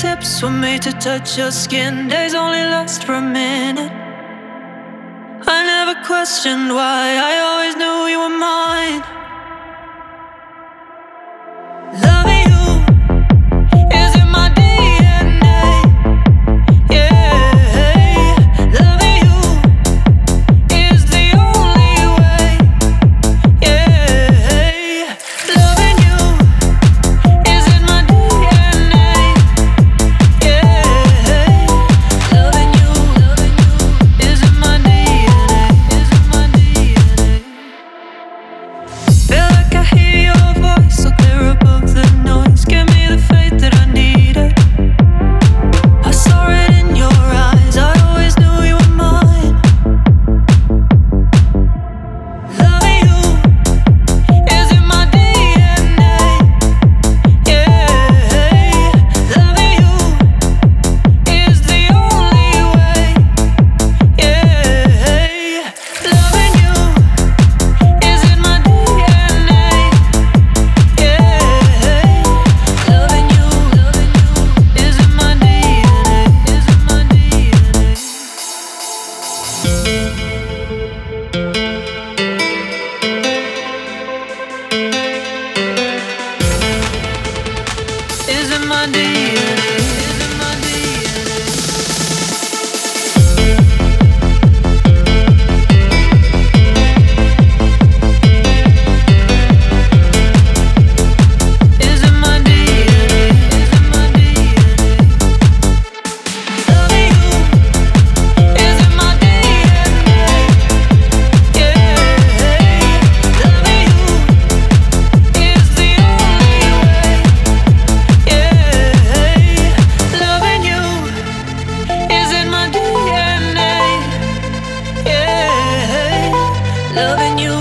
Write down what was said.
fingertips were made to touch your skin. Days only last for a minute. I never questioned why, I always knew you were mine. Loving you is in my DNA. Yeah, loving you is the only way. Yeah, loving you is in my DNA. Yeah, loving you is in my DNA. Is in my DNA. Feel like I hear your voice so clear above the noise. Give me the faith that I needed. I saw it in your eyes, I always knew you were mine. Loving you is in my DNA. Yeah, loving you is the only way. Yeah, loving you is in my DNA. Yeah, loving you is in my DNA. Is in my DNA. Is in my DNA. Is in my DNA. Is in my DNA. Is in my DNA. Loving you is in my DNA. Yeah, loving you is the only way. Yeah, loving you is in my DNA. Yeah, loving you